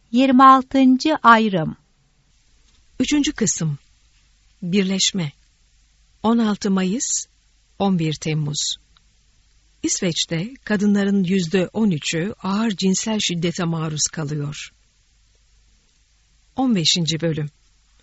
26. Ayrım 3. Kısım Birleşme 16 Mayıs 11 Temmuz İsveç'te kadınların %13'ü ağır cinsel şiddete maruz kalıyor. 15. Bölüm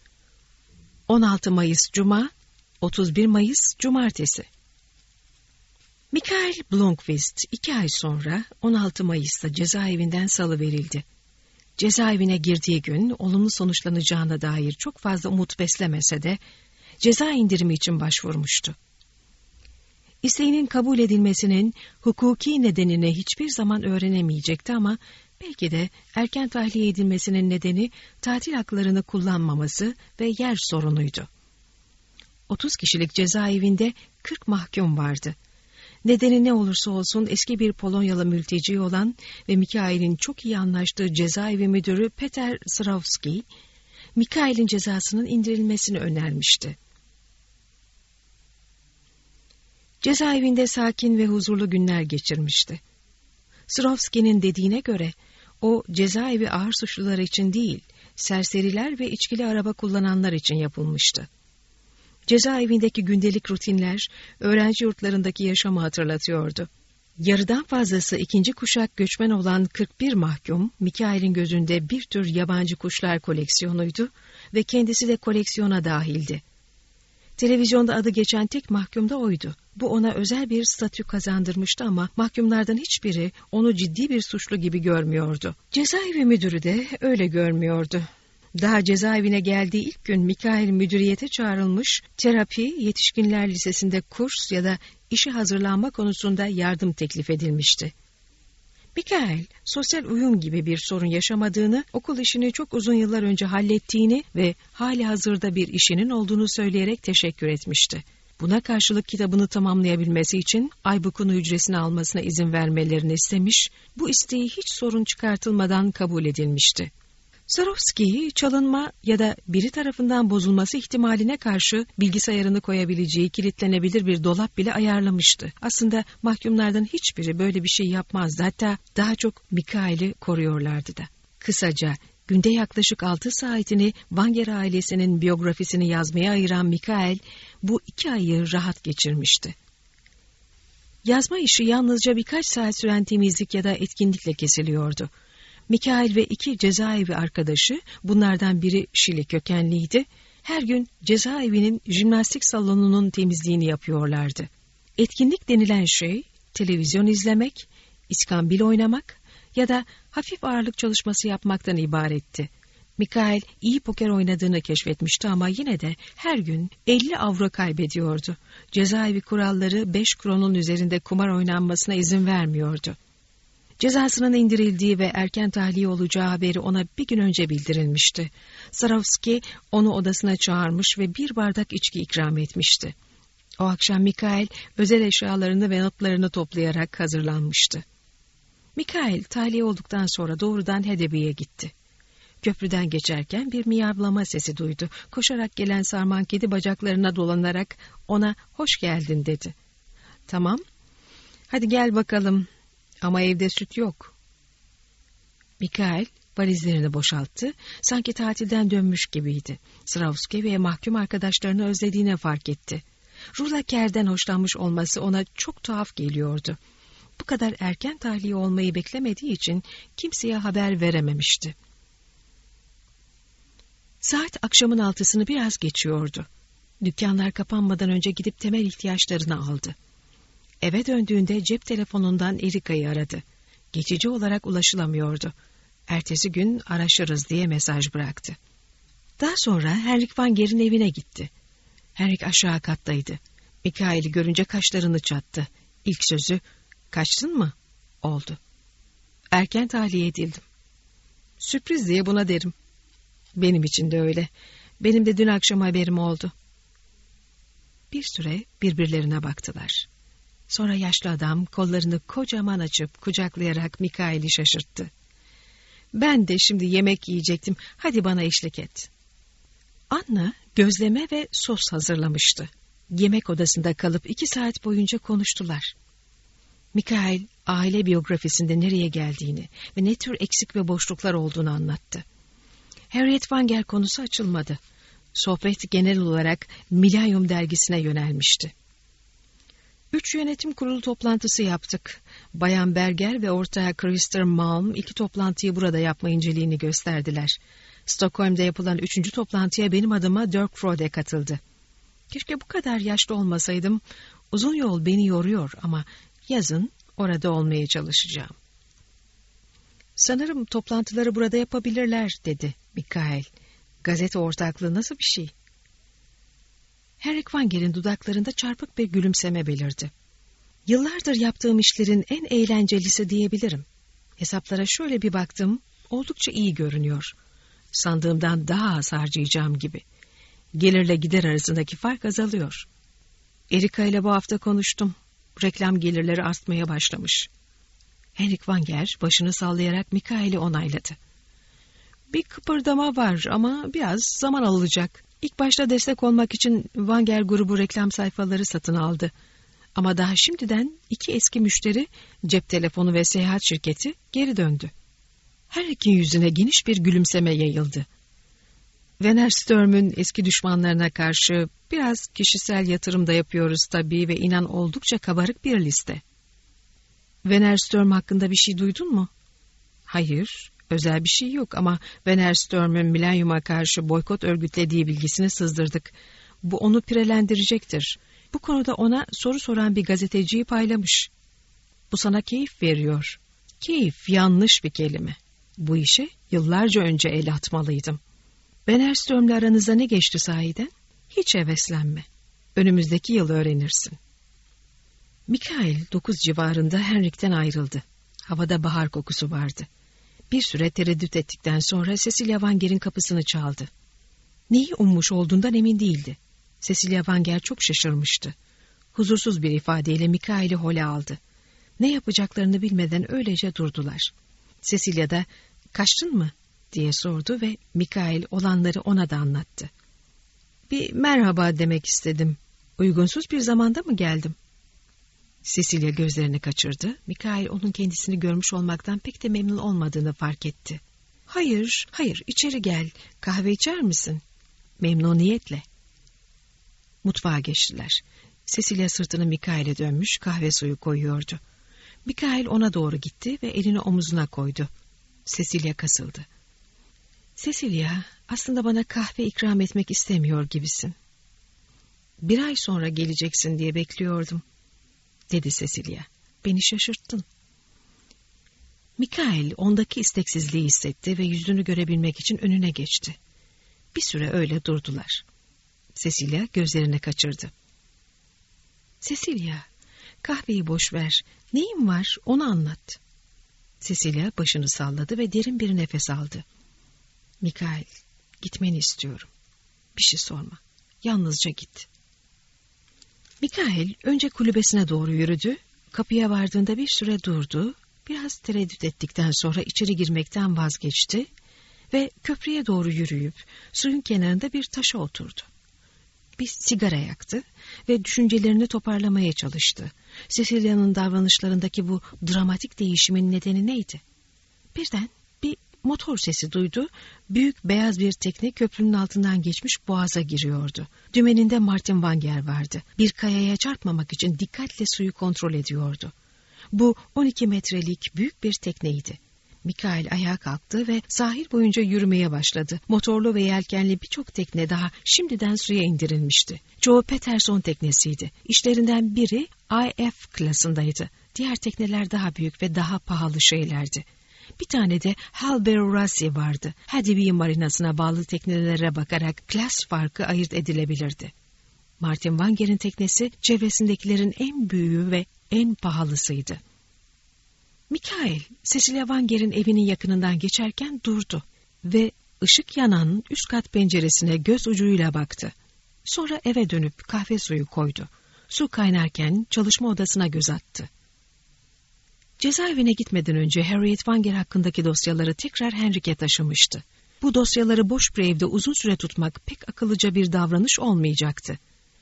16 Mayıs Cuma 31 Mayıs Cumartesi Mikael Blomqvist 2 ay sonra 16 Mayıs'ta cezaevinden salıverildi. Cezaevine girdiği gün olumlu sonuçlanacağına dair çok fazla umut beslemese de ceza indirimi için başvurmuştu. İsteğinin kabul edilmesinin hukuki nedenini hiçbir zaman öğrenemeyecekti ama belki de erken tahliye edilmesinin nedeni tatil haklarını kullanmaması ve yer sorunuydu. 30 kişilik cezaevinde 40 mahkum vardı. Nedeni ne olursa olsun eski bir Polonyalı mülteci olan ve Mikael'in çok iyi anlaştığı cezaevi müdürü Peter Srowski, Mikael'in cezasının indirilmesini önermişti. Cezaevinde sakin ve huzurlu günler geçirmişti. Srowski'nin dediğine göre o cezaevi ağır suçlular için değil, serseriler ve içkili araba kullananlar için yapılmıştı. Cezaevindeki gündelik rutinler, öğrenci yurtlarındaki yaşamı hatırlatıyordu. Yarıdan fazlası ikinci kuşak göçmen olan 41 mahkum, Mikael'in gözünde bir tür yabancı kuşlar koleksiyonuydu ve kendisi de koleksiyona dahildi. Televizyonda adı geçen tek mahkum da oydu. Bu ona özel bir statü kazandırmıştı ama mahkumlardan hiçbiri onu ciddi bir suçlu gibi görmüyordu. Cezaevi müdürü de öyle görmüyordu. Daha cezaevine geldiği ilk gün Mikael müdüriyete çağrılmış, terapi, yetişkinler lisesinde kurs ya da işe hazırlanma konusunda yardım teklif edilmişti. Mikael, sosyal uyum gibi bir sorun yaşamadığını, okul işini çok uzun yıllar önce hallettiğini ve hali hazırda bir işinin olduğunu söyleyerek teşekkür etmişti. Buna karşılık kitabını tamamlayabilmesi için Aybuk'un hücresini almasına izin vermelerini istemiş, bu isteği hiç sorun çıkartılmadan kabul edilmişti. Srowski, çalınma ya da biri tarafından bozulması ihtimaline karşı bilgisayarını koyabileceği kilitlenebilir bir dolap bile ayarlamıştı. Aslında mahkumlardan hiçbiri böyle bir şey yapmazdı. Hatta daha çok Mikael'i koruyorlardı da. Kısaca günde yaklaşık 6 saatini Wanger ailesinin biyografisini yazmaya ayıran Mikael bu 2 ayı rahat geçirmişti. Yazma işi yalnızca birkaç saat süren temizlik ya da etkinlikle kesiliyordu. Mikael ve 2 cezaevi arkadaşı, bunlardan biri Şili kökenliydi, her gün cezaevinin jimnastik salonunun temizliğini yapıyorlardı. Etkinlik denilen şey, televizyon izlemek, iskambil oynamak ya da hafif ağırlık çalışması yapmaktan ibaretti. Mikael iyi poker oynadığını keşfetmişti ama yine de her gün 50 avro kaybediyordu. Cezaevi kuralları 5 kronun üzerinde kumar oynanmasına izin vermiyordu. Cezasının indirildiği ve erken tahliye olacağı haberi ona bir gün önce bildirilmişti. Srowski onu odasına çağırmış ve bir bardak içki ikram etmişti. O akşam Mikael özel eşyalarını ve notlarını toplayarak hazırlanmıştı. Mikael tahliye olduktan sonra doğrudan Hedeby'ye gitti. Köprüden geçerken bir miyavlama sesi duydu. Koşarak gelen sarman kedi bacaklarına dolanarak ona "Hoş geldin" dedi. "Tamam, hadi gel bakalım. Ama evde süt yok." Mikael valizlerini boşalttı. Sanki tatilden dönmüş gibiydi. Srowski ve mahkum arkadaşlarını özlediğini fark etti. Rula Kerr'den hoşlanmış olması ona çok tuhaf geliyordu. Bu kadar erken tahliye olmayı beklemediği için kimseye haber verememişti. Saat akşamın 6'sını biraz geçiyordu. Dükkanlar kapanmadan önce gidip temel ihtiyaçlarını aldı. Eve döndüğünde cep telefonundan Erika'yı aradı. Geçici olarak ulaşılamıyordu. Ertesi gün araşırız diye mesaj bıraktı. Daha sonra Henrik Wanger'in evine gitti. Henrik aşağı kattaydı. Mikael'i görünce kaşlarını çattı. İlk sözü "Kaçtın mı?" oldu. "Erken tahliye edildim." "Sürpriz diye buna derim." "Benim için de öyle. Benim de dün akşam haberim oldu." Bir süre birbirlerine baktılar. Sonra yaşlı adam kollarını kocaman açıp kucaklayarak Mikael'i şaşırttı. "Ben de şimdi yemek yiyecektim. Hadi bana eşlik et." Anna gözleme ve sos hazırlamıştı. Yemek odasında kalıp 2 saat boyunca konuştular. Mikael, aile biyografisinde nereye geldiğini ve ne tür eksik ve boşluklar olduğunu anlattı. Harriet Wanger konusu açılmadı. Sohbet genel olarak Millennium dergisine yönelmişti. 3 yönetim kurulu toplantısı yaptık. Bayan Berger ve ortağı Christer Malm 2 toplantıyı burada yapma inceliğini gösterdiler. Stockholm'da yapılan 3. toplantıya benim adıma Dirk Frode katıldı. Keşke bu kadar yaşlı olmasaydım. Uzun yol beni yoruyor ama yazın orada olmaya çalışacağım. Sanırım toplantıları burada yapabilirler, dedi Mikael. Gazete ortaklığı nasıl bir şey? Henrik Wanger'in dudaklarında çarpık bir gülümseme belirdi. Yıllardır yaptığım işlerin en eğlencelisi diyebilirim. Hesaplara şöyle bir baktım, oldukça iyi görünüyor. Sandığımdan daha az harcayacağım gibi. Gelirle gider arasındaki fark azalıyor. Erika ile bu hafta konuştum. Reklam gelirleri artmaya başlamış. Henrik Wanger başını sallayarak Mikael'i onayladı. Bir kıpırdama var ama biraz zaman alacak. İlk başta destek olmak için Wanger grubu reklam sayfaları satın aldı. Ama daha şimdiden 2 eski müşteri, cep telefonu ve seyahat şirketi geri döndü. Her iki yüzüne geniş bir gülümseme yayıldı. Werner Sturm'ün eski düşmanlarına karşı biraz kişisel yatırım da yapıyoruz tabii ve inan oldukça kabarık bir liste. Werner Sturm hakkında bir şey duydun mu? Hayır, özel bir şey yok ama Werner Sturm'ün Millennium'a karşı boykot örgütlediği bilgisini sızdırdık. Bu onu pirelendirecektir. Bu konuda ona soru soran bir gazeteciyi paylamış. Bu sana keyif veriyor. Keyif yanlış bir kelime. Bu işe yıllarca önce el atmalıydım. Werner Sturm'le aranızda ne geçti sahiden? Hiç heveslenme. Önümüzdeki yıl öğrenirsin. Mikael 9 civarında Henrik'ten ayrıldı. Havada bahar kokusu vardı. Bir süre tereddüt ettikten sonra Cecilia Wanger'in kapısını çaldı. Neyi ummuş olduğundan emin değildi. Cecilia Wanger çok şaşırmıştı. Huzursuz bir ifadeyle Mikael'i hole aldı. Ne yapacaklarını bilmeden öylece durdular. Cecilia da "Kaçtın mı?" diye sordu ve Mikael olanları ona da anlattı. "Bir merhaba demek istedim. Uygunsuz bir zamanda mı geldim?" Cecilia gözlerini kaçırdı. Mikael onun kendisini görmüş olmaktan pek de memnun olmadığını fark etti. Hayır, içeri gel. Kahve içer misin?" "Memnuniyetle." Mutfağa geçtiler. Cecilia sırtını Mikael'e dönmüş, kahve suyu koyuyordu. Mikael ona doğru gitti ve elini omuzuna koydu. Cecilia kasıldı. "Cecilia, aslında bana kahve ikram etmek istemiyor gibisin." "Bir ay sonra geleceksin diye bekliyordum," dedi Cecilia. "Beni şaşırttın." Mikael ondaki isteksizliği hissetti ve yüzünü görebilmek için önüne geçti. Bir süre öyle durdular. Cecilia gözlerini kaçırdı. "Cecilia, kahveyi boş ver. Neyin var, onu anlat." Cecilia başını salladı ve derin bir nefes aldı. "Mikael, gitmeni istiyorum. Bir şey sorma. Yalnızca git." Mikael önce kulübesine doğru yürüdü. Kapıya vardığında bir süre durdu. Biraz tereddüt ettikten sonra içeri girmekten vazgeçti ve köprüye doğru yürüyüp suyun kenarında bir taşa oturdu. Bir sigara yaktı ve düşüncelerini toparlamaya çalıştı. Cecilia'nın davranışlarındaki bu dramatik değişimin nedeni neydi? Birden bir motor sesi duydu. Büyük beyaz bir tekne köprünün altından geçmiş boğaza giriyordu. Dümeninde Martin Wanger vardı. Bir kayaya çarpmamak için dikkatle suyu kontrol ediyordu. Bu 12 metrelik büyük bir tekneydi. Mikael ayağa kalktı ve sahil boyunca yürümeye başladı. Motorlu ve yelkenli birçok tekne daha şimdiden suya indirilmişti. Çoğu Peterson teknesiydi. İşlerinden biri IF klasındaydı. Diğer tekneler daha büyük ve daha pahalı şeylerdi. Bir tane de Halberurasi vardı. Hadivie marinasına bağlı teknelere bakarak klas farkı ayırt edilebilirdi. Martin Wanger'in teknesi çevresindekilerin en büyüğü ve en pahalısıydı. Mikael, Cecilia Wanger'in evinin yakınından geçerken durdu ve ışık yanan üst kat penceresine göz ucuyla baktı. Sonra eve dönüp kahve suyu koydu. Su kaynarken çalışma odasına göz attı. Cezaevine gitmeden önce Harriet Wanger hakkındaki dosyaları tekrar Henrik'e taşımıştı. Bu dosyaları boş bir evde uzun süre tutmak pek akıllıca bir davranış olmayacaktı.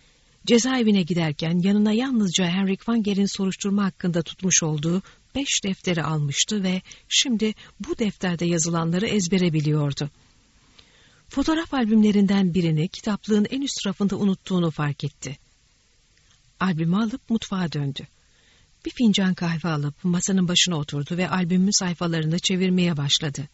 Cezaevine giderken yanına yalnızca Henrik Wanger'in soruşturma hakkında tutmuş olduğu 5 defteri almıştı ve şimdi bu defterde yazılanları ezbere biliyordu. Fotoğraf albümlerinden birini kitaplığın en üst rafında unuttuğunu fark etti. Albümü alıp mutfağa döndü. Bir fincan kahve alıp masanın başına oturdu ve albümün sayfalarını çevirmeye başladı.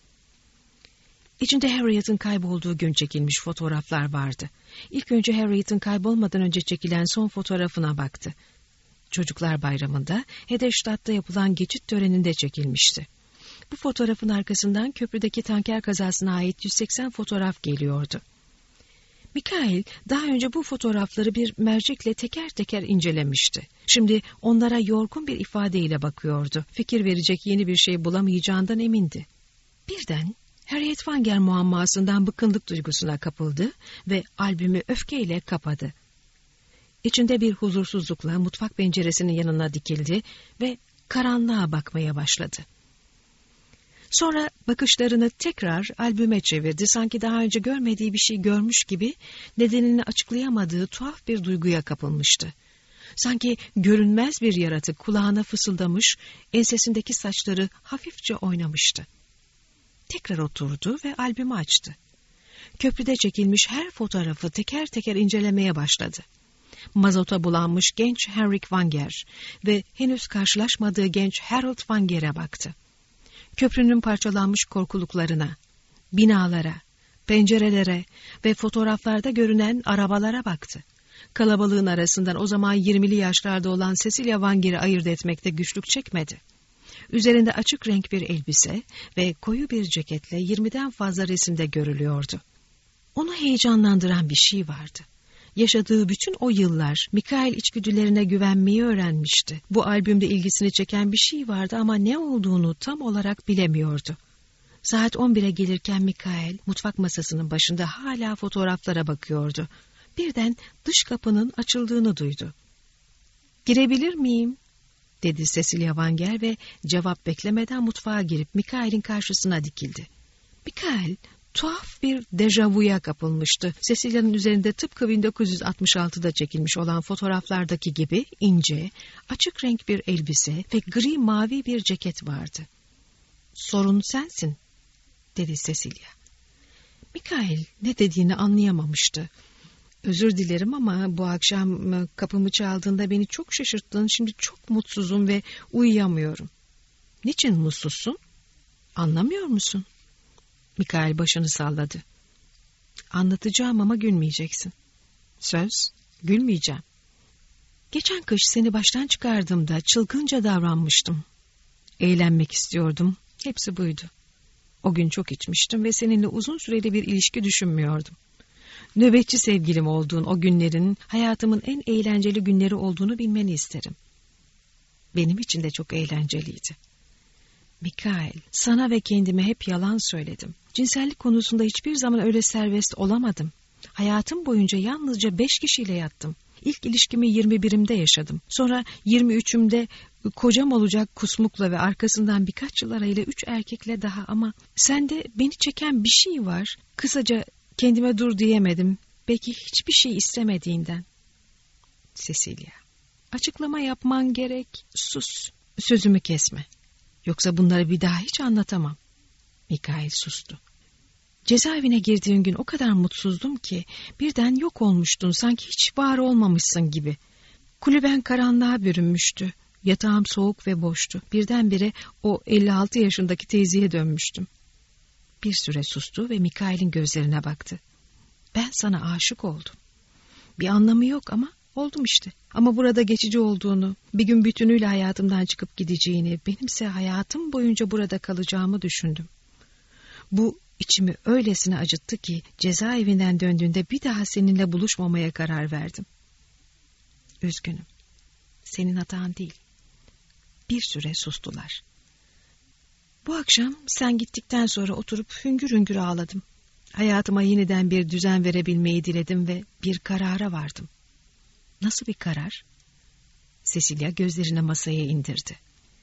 İçinde Harriet'in kaybolduğu gün çekilmiş fotoğraflar vardı. İlk önce Harriet'in kaybolmadan önce çekilen son fotoğrafına baktı. Çocuklar Bayramı'nda Hedestadt'ta yapılan geçit töreninde çekilmişti. Bu fotoğrafın arkasından köprüdeki tanker kazasına ait 180 fotoğraf geliyordu. Mikail daha önce bu fotoğrafları bir mercekle teker teker incelemişti. Şimdi onlara yorgun bir ifadeyle bakıyordu. Fikir verecek yeni bir şey bulamayacağından emindi. Birden Harriet Wanger muammasından bıkkınlık duygusuna kapıldı ve albümü öfkeyle kapadı. İçinde bir huzursuzlukla mutfak penceresinin yanına dikildi ve karanlığa bakmaya başladı. Sonra bakışlarını tekrar albüme çevirdi. Sanki daha önce görmediği bir şey görmüş gibi nedenini açıklayamadığı tuhaf bir duyguya kapılmıştı. Sanki görünmez bir yaratık kulağına fısıldamış, ensesindeki saçları hafifçe oynamıştı. Tekrar oturdu ve albümü açtı. Köprüde çekilmiş her fotoğrafı teker teker incelemeye başladı. Mazota bulanmış genç Henrik Wanger ve henüz karşılaşmadığı genç Harold Wanger'e baktı. Köprünün parçalanmış korkuluklarına, binalara, pencerelere ve fotoğraflarda görünen arabalara baktı. Kalabalığın arasından o zaman 20'li yaşlarda olan Cecilia Wanger'i ayırt etmekte güçlük çekmedi. Üzerinde açık renk bir elbise ve koyu bir ceketle 20'den fazla resimde görülüyordu. Onu heyecanlandıran bir şey vardı. Yaşadığı bütün o yıllar Mikail içgüdülerine güvenmeyi öğrenmişti. Bu albümde ilgisini çeken bir şey vardı ama ne olduğunu tam olarak bilemiyordu. Saat 11'e gelirken Mikail mutfak masasının başında hala fotoğraflara bakıyordu. Birden dış kapının açıldığını duydu. "Girebilir miyim?" dedi Cecilia Wanger ve cevap beklemeden mutfağa girip Mikail'in karşısına dikildi. Mikail tuhaf bir dejavuya kapılmıştı. Cecilia'nın üzerinde tıpkı 1966'da çekilmiş olan fotoğraflardaki gibi ince, açık renk bir elbise ve gri mavi bir ceket vardı. "Sorun sensin," dedi Cecilia. Mikail ne dediğini anlayamamıştı. "Özür dilerim ama bu akşam kapımı çaldığında beni çok şaşırttın. Şimdi çok mutsuzum ve uyuyamıyorum." "Niçin mutsuzsun? Anlamıyor musun?" Mikail başını salladı. "Anlatacağım ama gülmeyeceksin." "Söz, gülmeyeceğim." "Geçen kış seni baştan çıkardığımda çılgınca davranmıştım. Eğlenmek istiyordum. Hepsi buydu. O gün çok içmiştim ve seninle uzun süreli bir ilişki düşünmüyordum. Nöbetçi sevgilim olduğun o günlerin hayatımın en eğlenceli günleri olduğunu bilmeni isterim." "Benim için de çok eğlenceliydi." "Mikail, sana ve kendime hep yalan söyledim. Cinsellik konusunda hiçbir zaman öyle serbest olamadım. Hayatım boyunca yalnızca 5 kişiyle yattım. İlk ilişkimi 21'imde yaşadım. Sonra 23'ümde kocam olacak kusmukla ve arkasından birkaç yıl arayla 3 erkekle daha, ama sende beni çeken bir şey var. Kısaca kendime dur diyemedim. Belki hiçbir şey istemediğinden." "Cecilia, açıklama yapman gerek." "Sus, sözümü kesme. Yoksa bunları bir daha hiç anlatamam." Mikail sustu. "Cezaevine girdiğin gün o kadar mutsuzdum ki birden yok olmuştun, sanki hiç var olmamışsın gibi. Kulüben karanlığa bürünmüştü. Yatağım soğuk ve boştu. Birdenbire o 56 yaşındaki teyzeye dönmüştüm." Bir süre sustu ve Mikail'in gözlerine baktı. "Ben sana aşık oldum. Bir anlamı yok ama oldum işte. Ama burada geçici olduğunu, bir gün bütünüyle hayatımdan çıkıp gideceğini, benimse hayatım boyunca burada kalacağımı düşündüm. Bu içimi öylesine acıttı ki cezaevinden döndüğünde bir daha seninle buluşmamaya karar verdim. Üzgünüm. Senin hatan değil." Bir süre sustular. "Bu akşam sen gittikten sonra oturup hüngür hüngür ağladım. Hayatıma yeniden bir düzen verebilmeyi diledim ve bir karara vardım." "Nasıl bir karar?" Cecilia gözlerini masaya indirdi.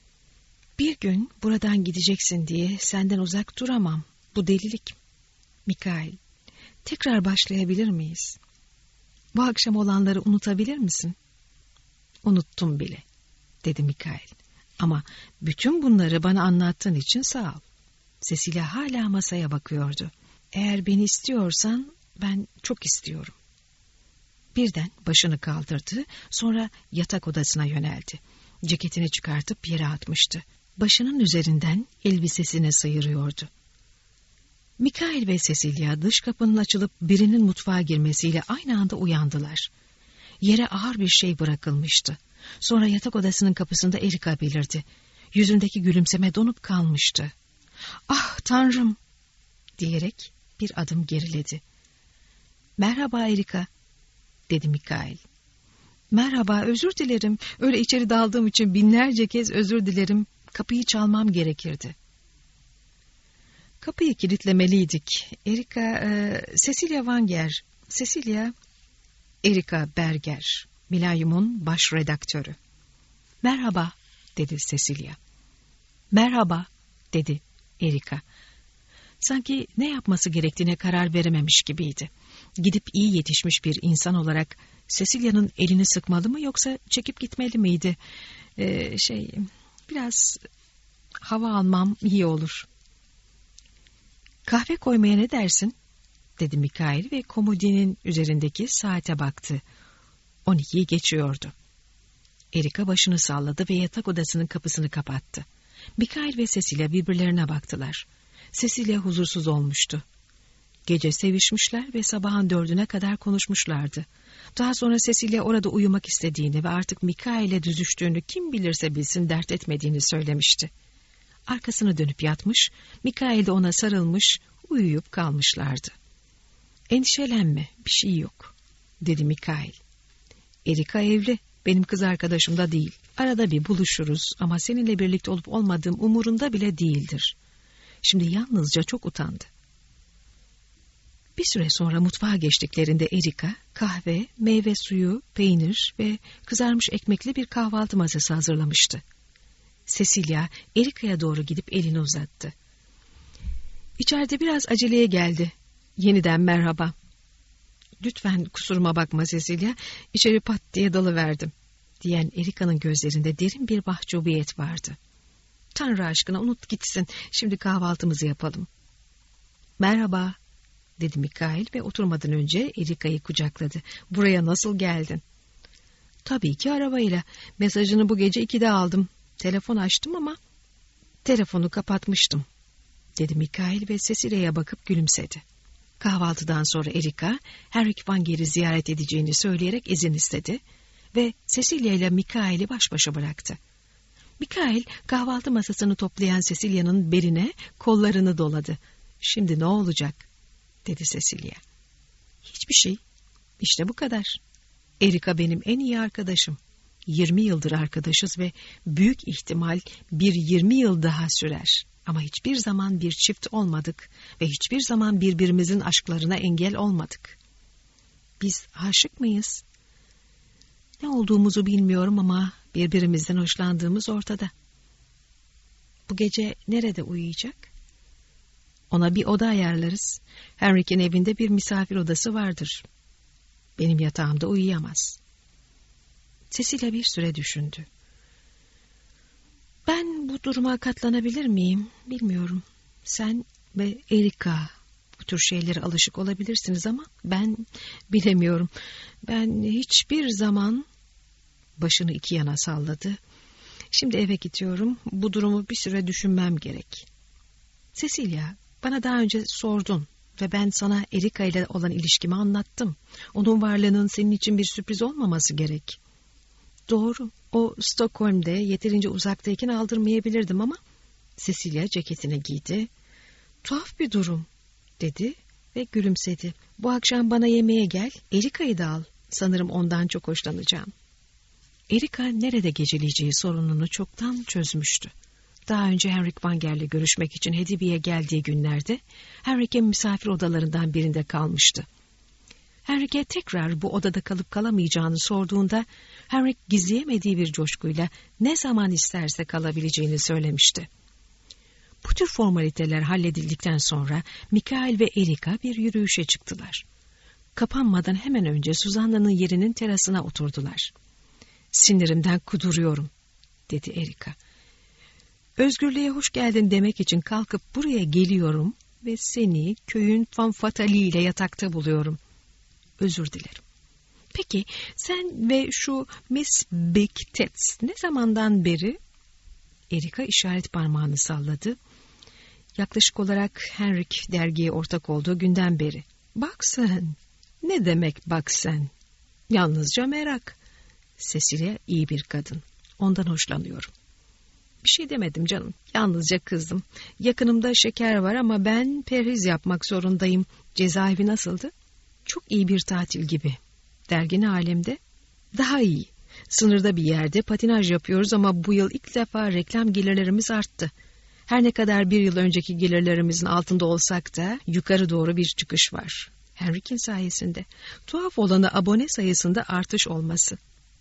"Bir gün buradan gideceksin diye senden uzak duramam. Bu delilik. Mikail, tekrar başlayabilir miyiz?" Bu akşam olanları unutabilir misin? Unuttum bile, dedi Mikail. Ama bütün bunları bana anlattığın için sağ ol. Cecilia hala masaya bakıyordu. Eğer beni istiyorsan ben çok istiyorum. Birden başını kaldırdı, sonra yatak odasına yöneldi. Ceketini çıkartıp yere atmıştı. Başının üzerinden elbisesine sıyırıyordu. Mikail ve Cecilia dış kapının açılıp birinin mutfağa girmesiyle aynı anda uyandılar. Yere ağır bir şey bırakılmıştı. Sonra yatak odasının kapısında Erika belirdi. Yüzündeki gülümseme donup kalmıştı. "Ah Tanrım!" diyerek bir adım geriledi. "Merhaba Erika," dedi Mikail. "Merhaba, özür dilerim. Öyle içeri daldığım için binlerce kez özür dilerim. Kapıyı çalmam gerekirdi." "Kapıyı kilitlemeliydik. Erika, Cecilia Wanger. Cecilia, Erika Berger, Milenyum'un baş redaktörü." "Merhaba," dedi Cecilia. "Merhaba," dedi Erika. Sanki ne yapması gerektiğine karar verememiş gibiydi. Gidip iyi yetişmiş bir insan olarak Cecilia'nın elini sıkmalı mı yoksa çekip gitmeli miydi? Biraz hava almam iyi olur. "Kahve koymaya ne dersin?" dedi Mikail ve komodinin üzerindeki saate baktı. 12'yi geçiyordu. Erika başını salladı ve yatak odasının kapısını kapattı. Mikail ve Cecilia birbirlerine baktılar. Cecilia huzursuz olmuştu. Gece sevişmişler ve sabahın 4'üne kadar konuşmuşlardı. Daha sonra Cecilia orada uyumak istediğini ve artık Mikail'e düzüştüğünü kim bilirse bilsin dert etmediğini söylemişti. Arkasını dönüp yatmış, Mikail de ona sarılmış, uyuyup kalmışlardı. "Endişelenme, bir şey yok," dedi Mikail. "Erika evli, benim kız arkadaşım da değil. Arada bir buluşuruz ama seninle birlikte olup olmadığım umurunda bile değildir." Şimdi yalnızca çok utandı. Bir süre sonra mutfağa geçtiklerinde Erika, kahve, meyve suyu, peynir ve kızarmış ekmekli bir kahvaltı masası hazırlamıştı. Cecilia, Erika'ya doğru gidip elini uzattı. "İçeride biraz aceleye geldi. Yeniden merhaba." "Lütfen kusuruma bakma Cecilia, içeri pat diye dalıverdim," diyen Erika'nın gözlerinde derin bir mahcubiyet vardı. "Tanrı aşkına unut gitsin, şimdi kahvaltımızı yapalım." "Merhaba," dedi Mikail ve oturmadan önce Erika'yı kucakladı. "Buraya nasıl geldin?" "Tabii ki arabayla. Mesajını bu gece 2'de aldım. Telefon açtım ama telefonu kapatmıştım," dedi Mikail ve Cecilia'ya bakıp gülümsedi. Kahvaltıdan sonra Erika, Henrik Wanger'i ziyaret edeceğini söyleyerek izin istedi ve Cecilia ile Mikail'i baş başa bıraktı. Mikail kahvaltı masasını toplayan Cecilia'nın beline kollarını doladı. "Şimdi ne olacak?" dedi Cecilia. "Hiçbir şey. İşte bu kadar. Erika benim en iyi arkadaşım. 20 yıldır arkadaşız ve büyük ihtimal bir 20 yıl daha sürer. Ama hiçbir zaman bir çift olmadık ve hiçbir zaman birbirimizin aşklarına engel olmadık. Biz aşık mıyız? Ne olduğumuzu bilmiyorum ama birbirimizden hoşlandığımız ortada. Bu gece nerede uyuyacak? Ona bir oda ayarlarız. Henrik'in evinde bir misafir odası vardır. Benim yatağımda uyuyamaz." Cecilia bir süre düşündü. "Ben bu duruma katlanabilir miyim? Bilmiyorum. Sen ve Erika bu tür şeylere alışık olabilirsiniz ama ben bilemiyorum. Ben hiçbir zaman..." Başını iki yana salladı. "Şimdi eve gidiyorum. Bu durumu bir süre düşünmem gerek." "Cecilia, bana daha önce sordun ve ben sana Erika ile olan ilişkimi anlattım. Onun varlığının senin için bir sürpriz olmaması gerek." "Doğru. O Stockholm'de yeterince uzaktayken aldırmayabilirdim ama..." Cecilia ceketini giydi. "Tuhaf bir durum," dedi ve gülümsedi. "Bu akşam bana yemeğe gel, Erika'yı da al. Sanırım ondan çok hoşlanacağım." Erika nerede geceleyeceği sorununu çoktan çözmüştü. Daha önce Henrik Wanger'le görüşmek için Hedibi'ye geldiği günlerde Henrik'in misafir odalarından birinde kalmıştı. Henrik'e tekrar bu odada kalıp kalamayacağını sorduğunda Henrik gizleyemediği bir coşkuyla ne zaman isterse kalabileceğini söylemişti. Bu tür formaliteler halledildikten sonra Mikail ve Erika bir yürüyüşe çıktılar. Kapanmadan hemen önce Suzanna'nın yerinin terasına oturdular. "Sinirimden kuduruyorum," dedi Erika. "Özgürlüğe hoş geldin demek için kalkıp buraya geliyorum ve seni köyün fanfataliyle yatakta buluyorum. Özür dilerim. Peki sen ve şu Miss Becketts ne zamandan beri?" Erika işaret parmağını salladı. "Yaklaşık olarak Henrik dergiye ortak olduğu günden beri." "Bak sen." "Ne demek bak sen?" "Yalnızca merak." Cecilia iyi bir kadın. Ondan hoşlanıyorum. "Bir şey demedim canım. Yalnızca kızdım. Yakınımda şeker var ama ben perhiz yapmak zorundayım." "Cezaevi nasıldı?" "Çok iyi bir tatil gibi." "Dergi ne alemde?" "Daha iyi. Sınırda bir yerde patinaj yapıyoruz ama bu yıl ilk defa reklam gelirlerimiz arttı. Her ne kadar bir yıl önceki gelirlerimizin altında olsak da yukarı doğru bir çıkış var. Henrik'in sayesinde. Tuhaf olanı abone sayısında artış olması.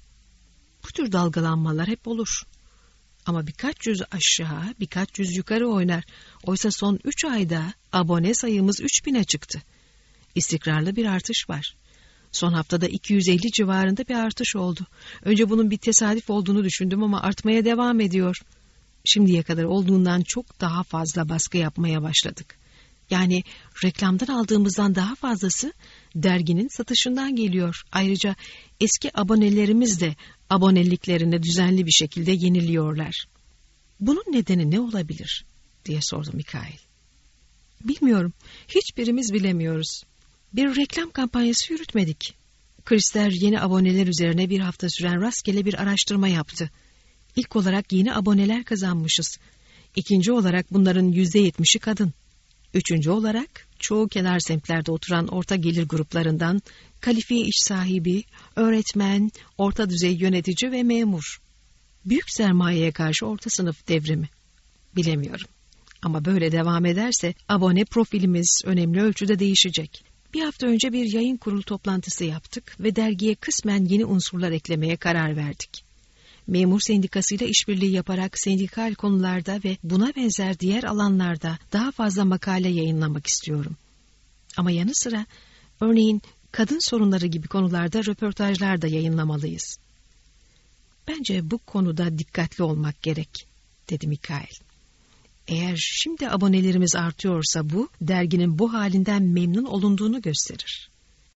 Bu tür dalgalanmalar hep olur. Ama birkaç yüz aşağı, birkaç yüz yukarı oynar. Oysa son 3 ayda abone sayımız 3000'e çıktı. İstikrarlı bir artış var. Son haftada 250 civarında bir artış oldu. Önce bunun bir tesadüf olduğunu düşündüm ama artmaya devam ediyor. Şimdiye kadar olduğundan çok daha fazla baskı yapmaya başladık. Yani reklamdan aldığımızdan daha fazlası derginin satışından geliyor. Ayrıca eski abonelerimiz de aboneliklerini düzenli bir şekilde yeniliyorlar." "Bunun nedeni ne olabilir?" diye sordu Mikail. "Bilmiyorum. Hiçbirimiz bilemiyoruz. Bir reklam kampanyası yürütmedik. Krister yeni aboneler üzerine bir hafta süren rastgele bir araştırma yaptı. İlk olarak yeni aboneler kazanmışız. İkinci olarak bunların %70'i kadın. Üçüncü olarak çoğu kenar semtlerde oturan orta gelir gruplarından kalifiye iş sahibi, öğretmen, orta düzey yönetici ve memur. Büyük sermayeye karşı orta sınıf devrimi. Bilemiyorum. Ama böyle devam ederse abone profilimiz önemli ölçüde değişecek. Bir hafta önce bir yayın kurulu toplantısı yaptık ve dergiye kısmen yeni unsurlar eklemeye karar verdik. Memur sendikasıyla işbirliği yaparak sendikal konularda ve buna benzer diğer alanlarda daha fazla makale yayınlamak istiyorum. Ama yanı sıra örneğin kadın sorunları gibi konularda röportajlar da yayınlamalıyız. Bence bu konuda dikkatli olmak gerek, dedi Mikail. Eğer şimdi abonelerimiz artıyorsa bu, derginin bu halinden memnun olunduğunu gösterir.